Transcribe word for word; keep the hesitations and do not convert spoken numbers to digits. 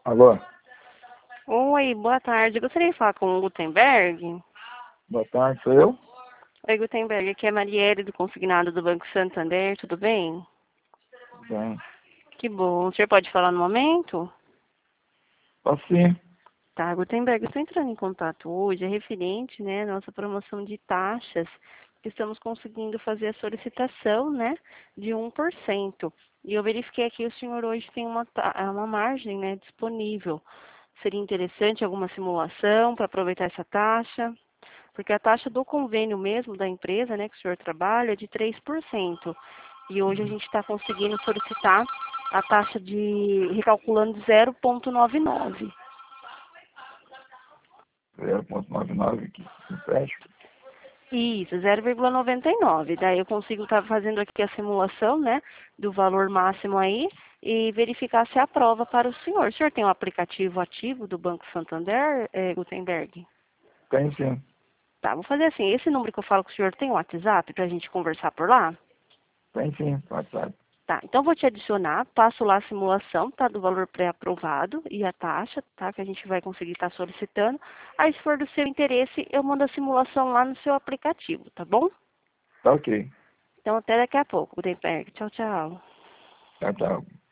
Alô? Oi, boa tarde. Eu gostaria de falar com o Gutenberg. Boa tarde, sou eu? Oi, Gutenberg. Aqui é a Marielle, do Consignado do Banco Santander. Tudo bem? Bem. Que bom. O senhor pode falar no momento? Posso sim. Tá, Gutenberg, eu estou entrando em contato hoje, é referente, né, à nossa promoção de taxas, que estamos conseguindo fazer a solicitação, né, de um por cento. E eu verifiquei aqui, o senhor hoje tem uma, ta- uma margem, né, disponível. Seria interessante alguma simulação para aproveitar essa taxa? Porque a taxa do convênio mesmo da empresa, né, que o senhor trabalha, é de três por cento. E hoje a gente está conseguindo solicitar a taxa de, recalculando zero vírgula noventa e nove. zero ponto noventa e nove aqui, empréstimo. Isso, zero vírgula noventa e nove. Daí eu consigo estar fazendo aqui a simulação, né, do valor máximo aí e verificar se aprova para o senhor. O senhor tem um aplicativo ativo do Banco Santander, eh, Gutenberg? Tem sim. Tá, vou fazer assim, esse número que eu falo com o senhor tem um WhatsApp para a gente conversar por lá? Tem sim, WhatsApp. Tá, então eu vou te adicionar, passo lá a simulação, tá, do valor pré-aprovado e a taxa, tá, que a gente vai conseguir estar solicitando. Aí, se for do seu interesse, eu mando a simulação lá no seu aplicativo, tá bom? Tá ok. Então, até daqui a pouco, Gutenberg. Tchau, tchau. Tchau, tchau.